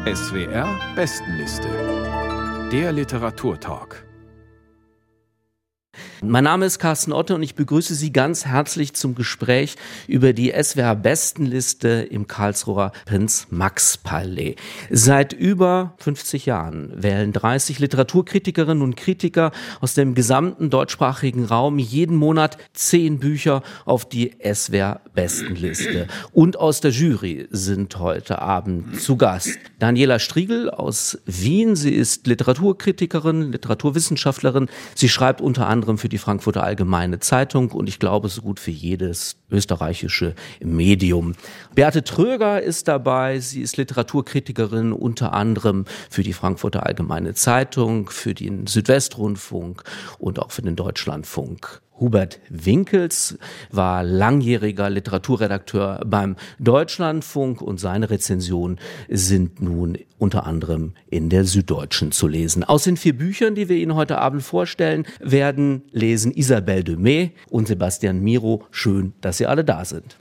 SWR Bestenliste. Der Literaturtalk. Mein Name ist Carsten Otte und ich begrüße Sie ganz herzlich zum Gespräch über die SWR-Bestenliste im Karlsruher Prinz-Max-Palais. Seit über 50 Jahren wählen 30 Literaturkritikerinnen und Kritiker aus dem gesamten deutschsprachigen Raum jeden Monat 10 Bücher auf die SWR-Bestenliste. Und aus der Jury sind heute Abend zu Gast Daniela Striegel aus Wien. Sie ist Literaturkritikerin, Literaturwissenschaftlerin. Sie schreibt unter anderem für die Frankfurter Allgemeine Zeitung und ich glaube so gut für jedes österreichische Medium. Beate Tröger ist dabei. Sie ist Literaturkritikerin unter anderem für die Frankfurter Allgemeine Zeitung, für den Südwestrundfunk und auch für den Deutschlandfunk. Hubert Winkels war langjähriger Literaturredakteur beim Deutschlandfunk und seine Rezensionen sind nun unter anderem in der Süddeutschen zu lesen. Aus den 4 Büchern, die wir Ihnen heute Abend vorstellen, werden lesen Isabelle Demey und Sebastian Miro. Schön, dass Sie alle da sind.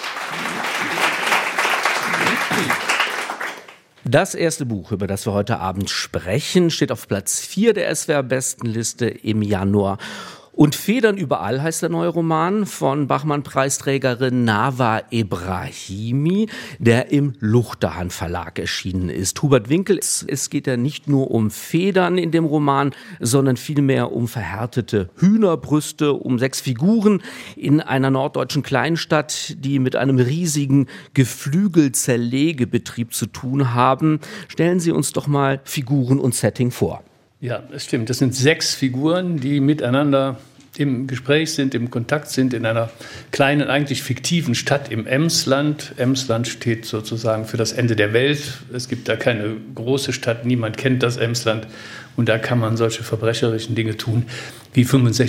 Das erste Buch, über das wir heute Abend sprechen, steht auf Platz 4 der SWR-Bestenliste im Januar. Und Federn überall heißt der neue Roman von Bachmann-Preisträgerin Nawa Ebrahimi, der im Luchterhand Verlag erschienen ist. Hubert Winkel, es geht ja nicht nur um Federn in dem Roman, sondern vielmehr um verhärtete Hühnerbrüste, um 6 Figuren in einer norddeutschen Kleinstadt, die mit einem riesigen Geflügelzerlegebetrieb zu tun haben. Stellen Sie uns doch mal Figuren und Setting vor. Ja, das stimmt. Das sind 6 Figuren, die miteinander im Gespräch sind, im Kontakt sind, in einer kleinen, eigentlich fiktiven Stadt im Emsland. Emsland steht sozusagen für das Ende der Welt. Es gibt da keine große Stadt, niemand kennt das Emsland. Und da kann man solche verbrecherischen Dinge tun, wie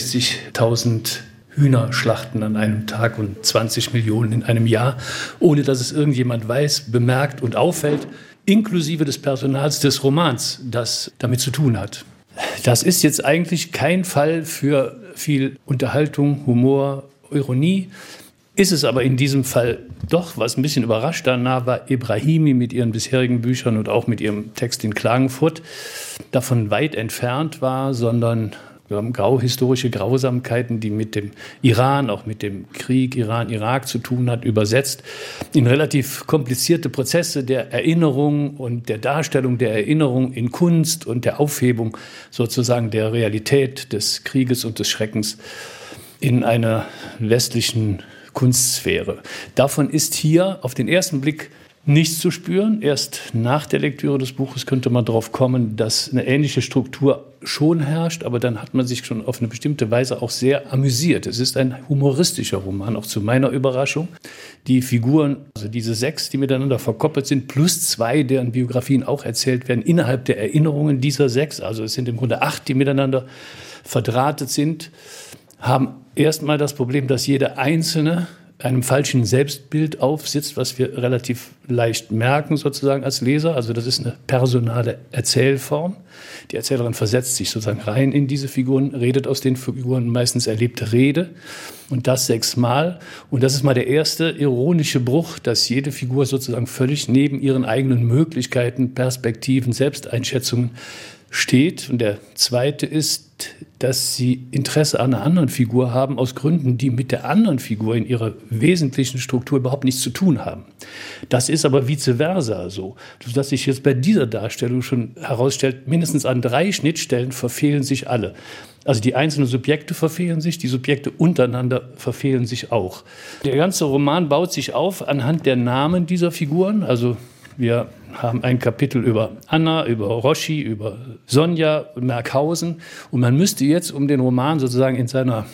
65.000 Hühnerschlachten an einem Tag und 20 Millionen in einem Jahr, ohne dass es irgendjemand weiß, bemerkt und auffällt, inklusive des Personals des Romans, das damit zu tun hat. Das ist jetzt eigentlich kein Fall für viel Unterhaltung, Humor, Ironie. Ist es aber in diesem Fall doch, was ein bisschen überrascht, da Nawa Ebrahimi mit ihren bisherigen Büchern und auch mit ihrem Text in Klagenfurt davon weit entfernt war, sondern historische Grausamkeiten, die mit dem Iran, auch mit dem Krieg Iran-Irak zu tun hat, übersetzt in relativ komplizierte Prozesse der Erinnerung und der Darstellung der Erinnerung in Kunst und der Aufhebung sozusagen der Realität des Krieges und des Schreckens in einer westlichen Kunstsphäre. Davon ist hier auf den ersten Blick nichts zu spüren. Erst nach der Lektüre des Buches könnte man darauf kommen, dass eine ähnliche Struktur schon herrscht, aber dann hat man sich schon auf eine bestimmte Weise auch sehr amüsiert. Es ist ein humoristischer Roman, auch zu meiner Überraschung. Die Figuren, also diese 6, die miteinander verkoppelt sind, plus 2, deren Biografien auch erzählt werden, innerhalb der Erinnerungen dieser 6, also es sind im Grunde 8, die miteinander verdrahtet sind, haben erstmal das Problem, dass jeder Einzelne einem falschen Selbstbild aufsitzt, was wir relativ leicht merken sozusagen als Leser. Also das ist eine personale Erzählform. Die Erzählerin versetzt sich sozusagen rein in diese Figuren, redet aus den Figuren, meistens erlebte Rede und das 6-mal. Und das ist mal der erste ironische Bruch, dass jede Figur sozusagen völlig neben ihren eigenen Möglichkeiten, Perspektiven, Selbsteinschätzungen steht. Und der zweite ist, dass sie Interesse an einer anderen Figur haben, aus Gründen, die mit der anderen Figur in ihrer wesentlichen Struktur überhaupt nichts zu tun haben. Das ist aber vice versa so, dass sich jetzt bei dieser Darstellung schon herausstellt, mindestens an 3 Schnittstellen verfehlen sich alle. Also die einzelnen Subjekte verfehlen sich, die Subjekte untereinander verfehlen sich auch. Der ganze Roman baut sich auf anhand der Namen dieser Figuren, also wir haben ein Kapitel über Anna, über Roschi, über Sonja, Merkhausen. Und man müsste jetzt, um den Roman sozusagen in seiner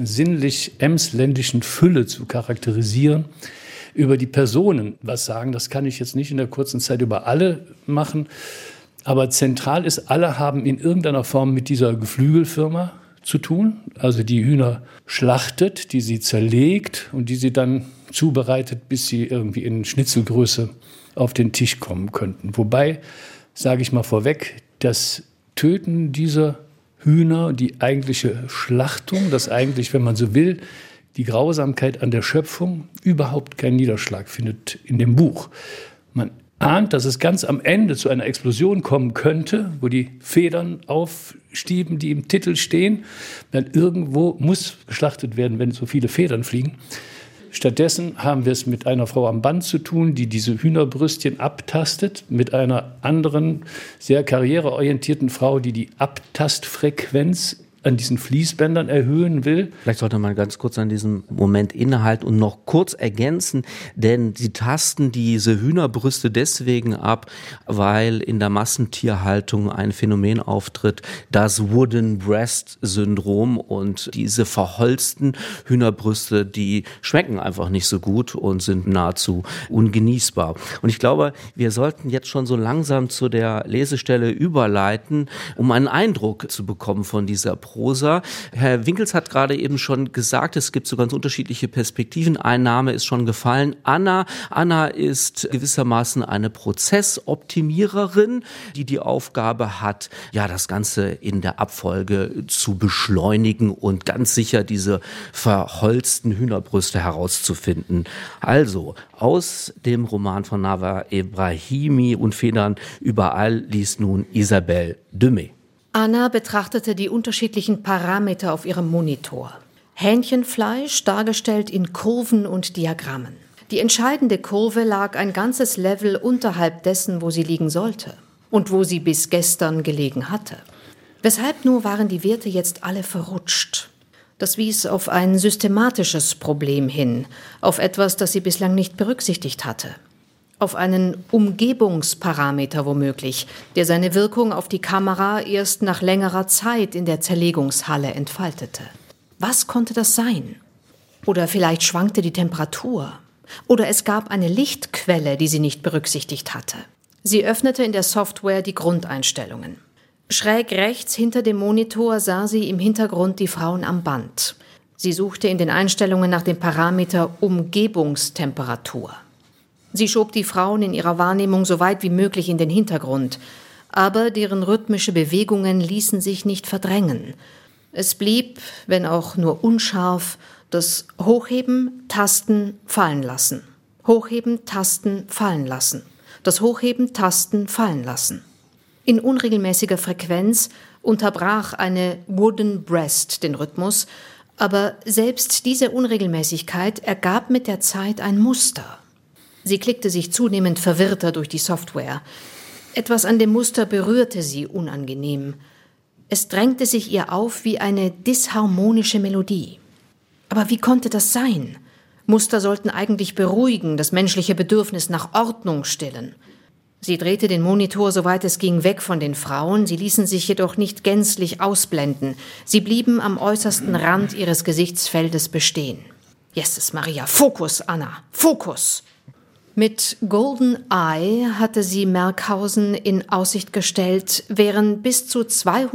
sinnlich-emsländischen Fülle zu charakterisieren, über die Personen was sagen. Das kann ich jetzt nicht in der kurzen Zeit über alle machen. Aber zentral ist, alle haben in irgendeiner Form mit dieser Geflügelfirma zu tun. Also die Hühner schlachtet, die sie zerlegt und die sie dann zubereitet, bis sie irgendwie in Schnitzelgröße auf den Tisch kommen könnten. Wobei, sage ich mal vorweg, das Töten dieser Hühner, die eigentliche Schlachtung, das eigentlich, wenn man so will, die Grausamkeit an der Schöpfung überhaupt keinen Niederschlag findet in dem Buch. Man ahnt, dass es ganz am Ende zu einer Explosion kommen könnte, wo die Federn aufstieben, die im Titel stehen. Dann irgendwo muss geschlachtet werden, wenn so viele Federn fliegen. Stattdessen haben wir es mit einer Frau am Band zu tun, die diese Hühnerbrüstchen abtastet, mit einer anderen, sehr karriereorientierten Frau, die die Abtastfrequenz an diesen Fließbändern erhöhen will. Vielleicht sollte man ganz kurz an diesem Moment innehalten und noch kurz ergänzen, denn sie tasten diese Hühnerbrüste deswegen ab, weil in der Massentierhaltung ein Phänomen auftritt, das Wooden Breast Syndrom, und diese verholzten Hühnerbrüste, die schmecken einfach nicht so gut und sind nahezu ungenießbar. Und ich glaube, wir sollten jetzt schon so langsam zu der Lesestelle überleiten, um einen Eindruck zu bekommen von dieser Prosa. Herr Winkels hat gerade eben schon gesagt, es gibt so ganz unterschiedliche Perspektiven. Ein Name ist schon gefallen, Anna. Anna ist gewissermaßen eine Prozessoptimiererin, die die Aufgabe hat, ja, das Ganze in der Abfolge zu beschleunigen und ganz sicher diese verholzten Hühnerbrüste herauszufinden. Also, aus dem Roman von Nawa Ebrahimi und Federn überall liest nun Isabelle Demey. Anna betrachtete die unterschiedlichen Parameter auf ihrem Monitor. Hähnchenfleisch dargestellt in Kurven und Diagrammen. Die entscheidende Kurve lag ein ganzes Level unterhalb dessen, wo sie liegen sollte und wo sie bis gestern gelegen hatte. Weshalb nur waren die Werte jetzt alle verrutscht? Das wies auf ein systematisches Problem hin, auf etwas, das sie bislang nicht berücksichtigt hatte. Auf einen Umgebungsparameter womöglich, der seine Wirkung auf die Kamera erst nach längerer Zeit in der Zerlegungshalle entfaltete. Was konnte das sein? Oder vielleicht schwankte die Temperatur. Oder es gab eine Lichtquelle, die sie nicht berücksichtigt hatte. Sie öffnete in der Software die Grundeinstellungen. Schräg rechts hinter dem Monitor sah sie im Hintergrund die Frauen am Band. Sie suchte in den Einstellungen nach dem Parameter Umgebungstemperatur. Sie schob die Frauen in ihrer Wahrnehmung so weit wie möglich in den Hintergrund, aber deren rhythmische Bewegungen ließen sich nicht verdrängen. Es blieb, wenn auch nur unscharf, das Hochheben, Tasten, Fallen lassen. Hochheben, Tasten, fallen lassen. Das Hochheben, Tasten, fallen lassen. In unregelmäßiger Frequenz unterbrach eine Wooden Breast den Rhythmus, aber selbst diese Unregelmäßigkeit ergab mit der Zeit ein Muster. Sie klickte sich zunehmend verwirrter durch die Software. Etwas an dem Muster berührte sie unangenehm. Es drängte sich ihr auf wie eine disharmonische Melodie. Aber wie konnte das sein? Muster sollten eigentlich beruhigen, das menschliche Bedürfnis nach Ordnung stillen. Sie drehte den Monitor, soweit es ging, weg von den Frauen. Sie ließen sich jedoch nicht gänzlich ausblenden. Sie blieben am äußersten Rand ihres Gesichtsfeldes bestehen. Jesus Maria, Fokus, Anna, Fokus! Mit Golden Eye hatte sie Merkhausen in Aussicht gestellt, wären bis zu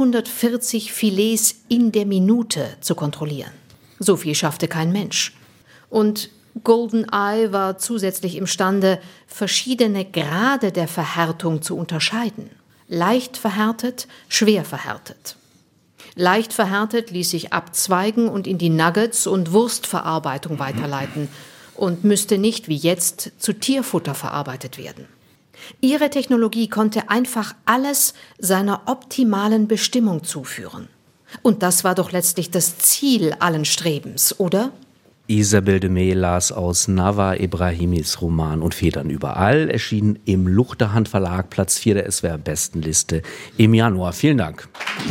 240 Filets in der Minute zu kontrollieren. So viel schaffte kein Mensch. Und Golden Eye war zusätzlich imstande, verschiedene Grade der Verhärtung zu unterscheiden. Leicht verhärtet, schwer verhärtet. Leicht verhärtet ließ sich abzweigen und in die Nuggets- und Wurstverarbeitung weiterleiten und müsste nicht wie jetzt zu Tierfutter verarbeitet werden. Ihre Technologie konnte einfach alles seiner optimalen Bestimmung zuführen. Und das war doch letztlich das Ziel allen Strebens, oder? Isabelle Demey las aus Nawa Ebrahimis Roman und Federn überall, erschienen im Luchterhand Verlag, Platz 4 der SWR-Bestenliste im Januar. Vielen Dank.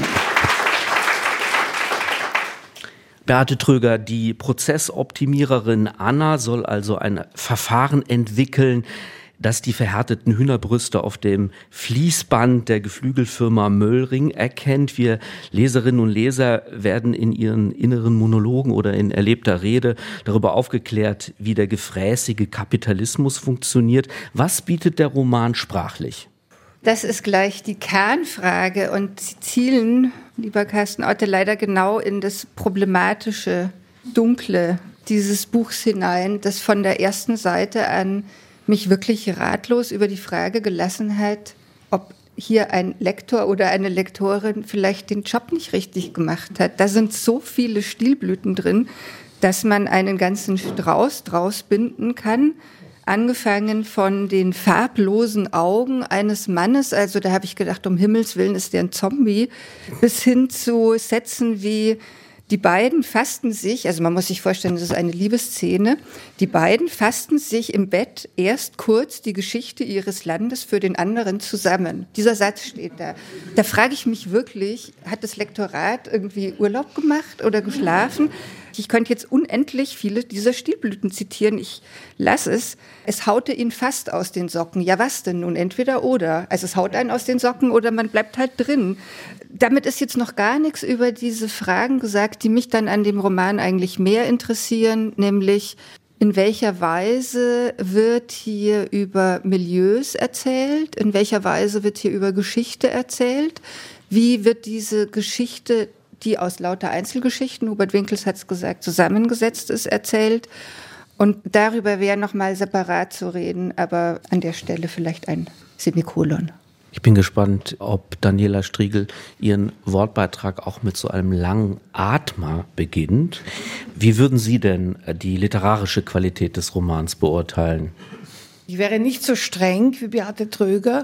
Beate Tröger, die Prozessoptimiererin Anna soll also ein Verfahren entwickeln, das die verhärteten Hühnerbrüste auf dem Fließband der Geflügelfirma Möllring erkennt. Wir Leserinnen und Leser werden in ihren inneren Monologen oder in erlebter Rede darüber aufgeklärt, wie der gefräßige Kapitalismus funktioniert. Was bietet der Roman sprachlich? Das ist gleich die Kernfrage und Sie zielen, lieber Carsten Otte, leider genau in das problematische, dunkle dieses Buchs hinein, das von der ersten Seite an mich wirklich ratlos über die Frage gelassen hat, ob hier ein Lektor oder eine Lektorin vielleicht den Job nicht richtig gemacht hat. Da sind so viele Stilblüten drin, dass man einen ganzen Strauß draus binden kann. Angefangen von den farblosen Augen eines Mannes, also da habe ich gedacht, um Himmels Willen ist der ein Zombie, bis hin zu Sätzen wie: Die beiden fassten sich, also man muss sich vorstellen, das ist eine Liebesszene, die beiden fassten sich im Bett erst kurz die Geschichte ihres Landes für den anderen zusammen. Dieser Satz steht da. Da frage ich mich wirklich, hat das Lektorat irgendwie Urlaub gemacht oder geschlafen? Ich könnte jetzt unendlich viele dieser Stilblüten zitieren. Ich lasse es. Es haute ihn fast aus den Socken. Ja, was denn nun? Entweder oder. Also es haut einen aus den Socken oder man bleibt halt drin. Damit ist jetzt noch gar nichts über diese Fragen gesagt, die mich dann an dem Roman eigentlich mehr interessieren, nämlich in welcher Weise wird hier über Milieus erzählt, in welcher Weise wird hier über Geschichte erzählt, wie wird diese Geschichte, die aus lauter Einzelgeschichten, Hubert Winkels hat es gesagt, zusammengesetzt ist, erzählt. Und darüber wäre noch mal separat zu reden, aber an der Stelle vielleicht ein Semikolon. Ich bin gespannt, ob Daniela Striegel ihren Wortbeitrag auch mit so einem langen Atmer beginnt. Wie würden Sie denn die literarische Qualität des Romans beurteilen? Ich wäre nicht so streng wie Beate Tröger.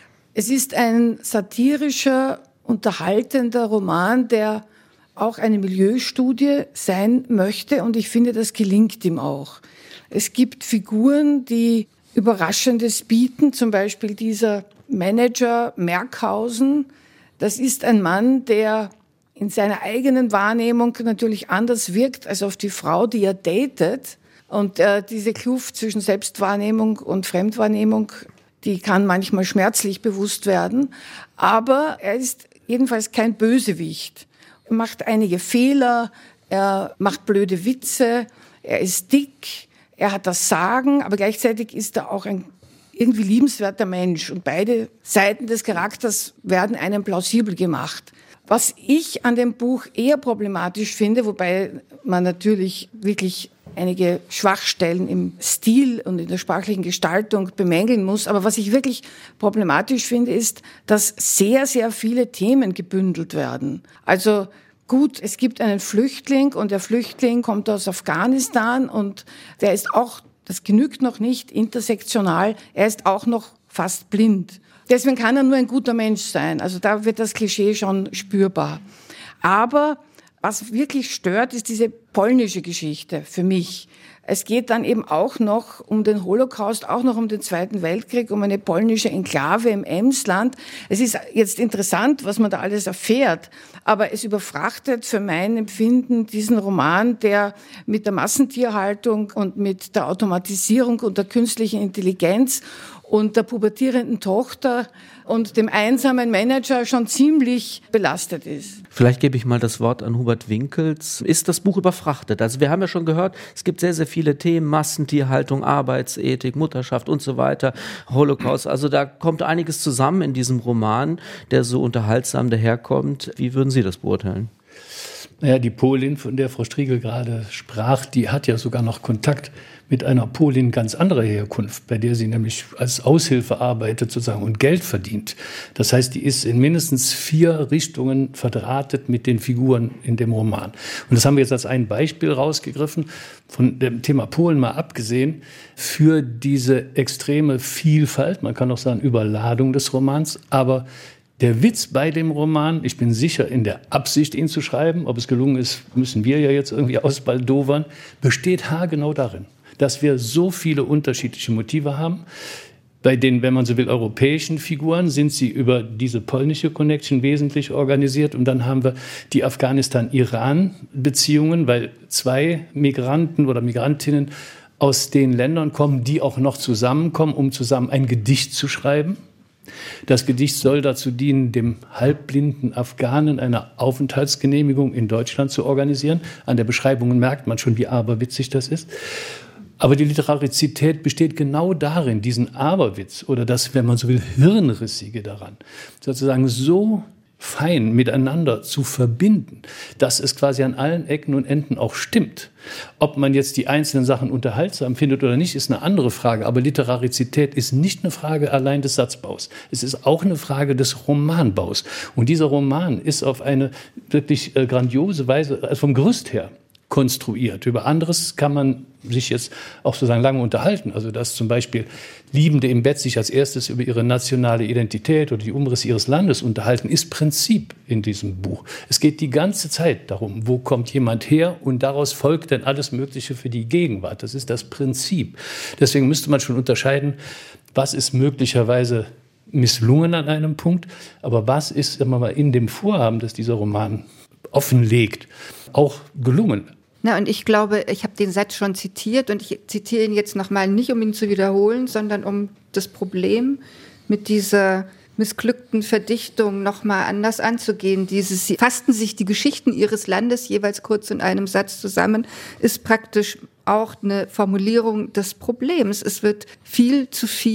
Es ist ein satirischer, unterhaltender Roman, der auch eine Milieustudie sein möchte, und ich finde, das gelingt ihm auch. Es gibt Figuren, die Überraschendes bieten, zum Beispiel dieser Manager Merkhausen. Das ist ein Mann, der in seiner eigenen Wahrnehmung natürlich anders wirkt als auf die Frau, die er datet. Und diese Kluft zwischen Selbstwahrnehmung und Fremdwahrnehmung, die kann manchmal schmerzlich bewusst werden. Aber er ist jedenfalls kein Bösewicht. Er macht einige Fehler, er macht blöde Witze, er ist dick, er hat das Sagen, aber gleichzeitig ist er auch ein irgendwie liebenswerter Mensch. Und beide Seiten des Charakters werden einem plausibel gemacht. Was ich an dem Buch eher problematisch finde, wobei man natürlich wirklich einige Schwachstellen im Stil und in der sprachlichen Gestaltung bemängeln muss. Aber was ich wirklich problematisch finde, ist, dass sehr, sehr viele Themen gebündelt werden. Also gut, es gibt einen Flüchtling und der Flüchtling kommt aus Afghanistan und der ist auch, das genügt noch nicht, intersektional, er ist auch noch fast blind. Deswegen kann er nur ein guter Mensch sein. Also da wird das Klischee schon spürbar. Aber was wirklich stört, ist diese polnische Geschichte für mich. Es geht dann eben auch noch um den Holocaust, auch noch um den Zweiten Weltkrieg, um eine polnische Enklave im Emsland. Es ist jetzt interessant, was man da alles erfährt, aber es überfrachtet für mein Empfinden diesen Roman, der mit der Massentierhaltung und mit der Automatisierung und der künstlichen Intelligenz und der pubertierenden Tochter und dem einsamen Manager schon ziemlich belastet ist. Vielleicht gebe ich mal das Wort an Hubert Winkels. Ist das Buch überfrachtet? Also wir haben ja schon gehört, es gibt sehr, sehr viele Themen, Massentierhaltung, Arbeitsethik, Mutterschaft und so weiter, Holocaust. Also da kommt einiges zusammen in diesem Roman, der so unterhaltsam daherkommt. Wie würden Sie das beurteilen? Naja, die Polin, von der Frau Striegel gerade sprach, die hat ja sogar noch Kontakt mit einer Polin ganz anderer Herkunft, bei der sie nämlich als Aushilfe arbeitet sozusagen und Geld verdient. Das heißt, die ist in mindestens 4 Richtungen verdrahtet mit den Figuren in dem Roman. Und das haben wir jetzt als ein Beispiel rausgegriffen, von dem Thema Polen mal abgesehen, für diese extreme Vielfalt, man kann auch sagen Überladung des Romans, aber der Witz bei dem Roman, ich bin sicher in der Absicht, ihn zu schreiben, ob es gelungen ist, müssen wir ja jetzt irgendwie ausbaldowern, besteht haargenau darin, dass wir so viele unterschiedliche Motive haben. Bei den, wenn man so will, europäischen Figuren sind sie über diese polnische Connection wesentlich organisiert. Und dann haben wir die Afghanistan-Iran-Beziehungen, weil 2 Migranten oder Migrantinnen aus den Ländern kommen, die auch noch zusammenkommen, um zusammen ein Gedicht zu schreiben. Das Gedicht soll dazu dienen, dem halbblinden Afghanen eine Aufenthaltsgenehmigung in Deutschland zu organisieren. An der Beschreibung merkt man schon, wie aberwitzig das ist. Aber die Literarizität besteht genau darin, diesen Aberwitz oder das, wenn man so will, Hirnrissige daran, sozusagen so fein miteinander zu verbinden, dass es quasi an allen Ecken und Enden auch stimmt. Ob man jetzt die einzelnen Sachen unterhaltsam findet oder nicht, ist eine andere Frage. Aber Literarizität ist nicht eine Frage allein des Satzbaus. Es ist auch eine Frage des Romanbaus. Und dieser Roman ist auf eine wirklich grandiose Weise, also vom Gerüst her, konstruiert. Über anderes kann man sich jetzt auch sozusagen lange unterhalten. Also dass zum Beispiel Liebende im Bett sich als erstes über ihre nationale Identität oder die Umrisse ihres Landes unterhalten, ist Prinzip in diesem Buch. Es geht die ganze Zeit darum, wo kommt jemand her und daraus folgt dann alles Mögliche für die Gegenwart. Das ist das Prinzip. Deswegen müsste man schon unterscheiden, was ist möglicherweise misslungen an einem Punkt, aber was ist, sagen wir mal, in dem Vorhaben, das dieser Roman offenlegt, auch gelungen. Na, und ich glaube, ich habe den Satz schon zitiert und ich zitiere ihn jetzt nochmal nicht, um ihn zu wiederholen, sondern um das Problem mit dieser missglückten Verdichtung nochmal anders anzugehen. Sie fassten sich die Geschichten ihres Landes jeweils kurz in einem Satz zusammen, ist praktisch auch eine Formulierung des Problems. Es wird viel,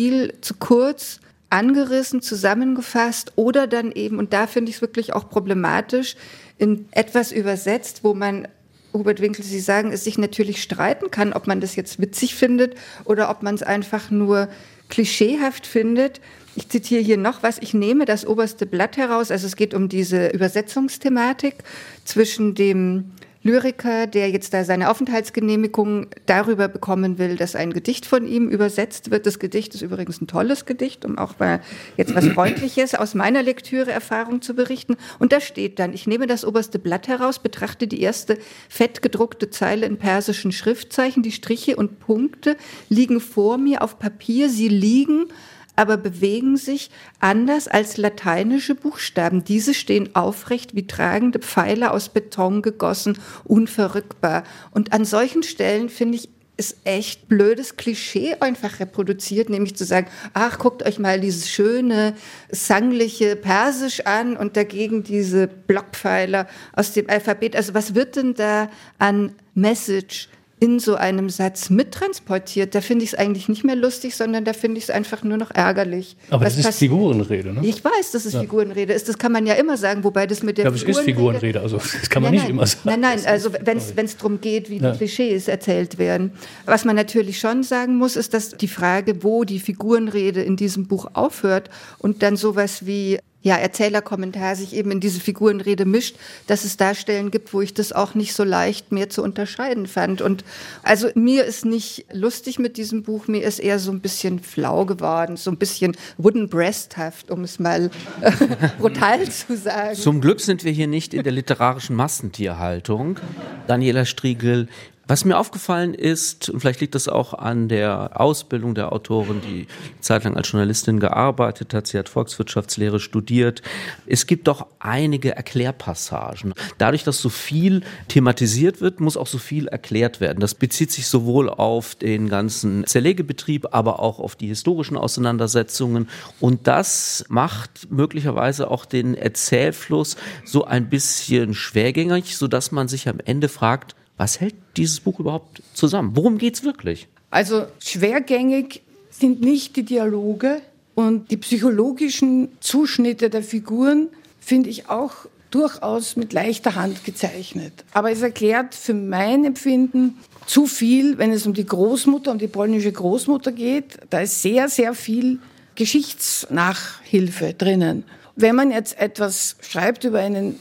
zu kurz angerissen, zusammengefasst oder dann eben, und da finde ich es wirklich auch problematisch, in etwas übersetzt, wo man, Hubert Winkel, Sie sagen, es sich natürlich streiten kann, ob man das jetzt witzig findet oder ob man es einfach nur klischeehaft findet. Ich zitiere hier noch was, ich nehme das oberste Blatt heraus, also es geht um diese Übersetzungsthematik zwischen dem Lyriker, der jetzt da seine Aufenthaltsgenehmigung darüber bekommen will, dass ein Gedicht von ihm übersetzt wird. Das Gedicht ist übrigens ein tolles Gedicht, um auch mal jetzt was Freundliches aus meiner Lektüre-Erfahrung zu berichten. Und da steht dann, ich nehme das oberste Blatt heraus, betrachte die erste fett gedruckte Zeile in persischen Schriftzeichen. Die Striche und Punkte liegen vor mir auf Papier. Sie liegen, aber bewegen sich anders als lateinische Buchstaben. Diese stehen aufrecht wie tragende Pfeiler aus Beton gegossen, unverrückbar. Und an solchen Stellen, finde ich, ist echt blödes Klischee einfach reproduziert, nämlich zu sagen, ach, guckt euch mal dieses schöne, sangliche Persisch an und dagegen diese Blockpfeiler aus dem Alphabet. Also was wird denn da an Message in so einem Satz mittransportiert? Da finde ich es eigentlich nicht mehr lustig, sondern da finde ich es einfach nur noch ärgerlich. Aber das ist Figurenrede, ne? Ich weiß, dass es Figurenrede ist. Das kann man ja immer sagen, wobei das mit der Figurenrede... Ich glaube, es ist Figurenrede, also das kann man nicht immer sagen. Nein, also wenn es darum geht, wie die Klischees erzählt werden. Was man natürlich schon sagen muss, ist, dass die Frage, wo die Figurenrede in diesem Buch aufhört und dann sowas wie Erzählerkommentar sich eben in diese Figurenrede mischt, dass es da Stellen gibt, wo ich das auch nicht so leicht mehr zu unterscheiden fand. Und also mir ist nicht lustig mit diesem Buch, mir ist eher so ein bisschen flau geworden, so ein bisschen wooden breasthaft, um es mal brutal zu sagen. Zum Glück sind wir hier nicht in der literarischen Massentierhaltung. Daniela Striegel, was mir aufgefallen ist, und vielleicht liegt das auch an der Ausbildung der Autorin, die zeitlang als Journalistin gearbeitet hat, sie hat Volkswirtschaftslehre studiert, es gibt doch einige Erklärpassagen. Dadurch, dass so viel thematisiert wird, muss auch so viel erklärt werden. Das bezieht sich sowohl auf den ganzen Zerlegebetrieb, aber auch auf die historischen Auseinandersetzungen. Und das macht möglicherweise auch den Erzählfluss so ein bisschen schwergängig, sodass man sich am Ende fragt, was hält dieses Buch überhaupt zusammen? Worum geht's wirklich? Also schwergängig sind nicht die Dialoge und die psychologischen Zuschnitte der Figuren finde ich auch durchaus mit leichter Hand gezeichnet. Aber es erklärt für mein Empfinden zu viel, wenn es um die Großmutter, um die polnische Großmutter geht. Da ist sehr, sehr viel Geschichtsnachhilfe drinnen. Wenn man jetzt etwas schreibt über einen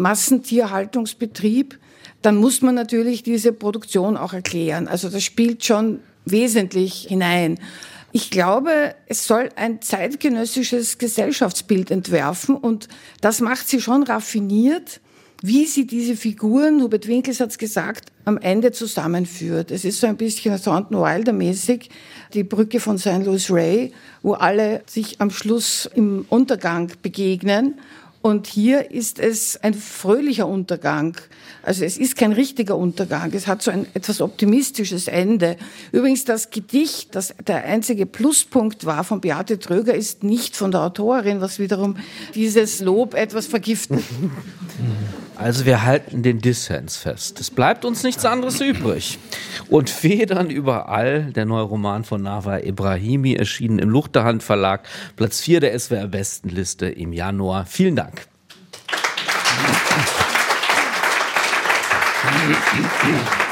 Massentierhaltungsbetrieb, dann muss man natürlich diese Produktion auch erklären. Also das spielt schon wesentlich hinein. Ich glaube, es soll ein zeitgenössisches Gesellschaftsbild entwerfen und das macht sie schon raffiniert, wie sie diese Figuren, Hubert Winkels hat es gesagt, am Ende zusammenführt. Es ist so ein bisschen Thornton Wilder-mäßig, die Brücke von St. Louis Ray, wo alle sich am Schluss im Untergang begegnen. Und hier ist es ein fröhlicher Untergang. Also es ist kein richtiger Untergang. Es hat so ein etwas optimistisches Ende. Übrigens das Gedicht, das der einzige Pluspunkt war von Beate Tröger, ist nicht von der Autorin, was wiederum dieses Lob etwas vergiftet. Also wir halten den Dissens fest. Es bleibt uns nichts anderes übrig. Und Federn überall, der neue Roman von Nawa Ebrahimi, erschienen im Luchterhand Verlag, Platz 4 der SWR-Bestenliste im Januar. Vielen Dank. Applaus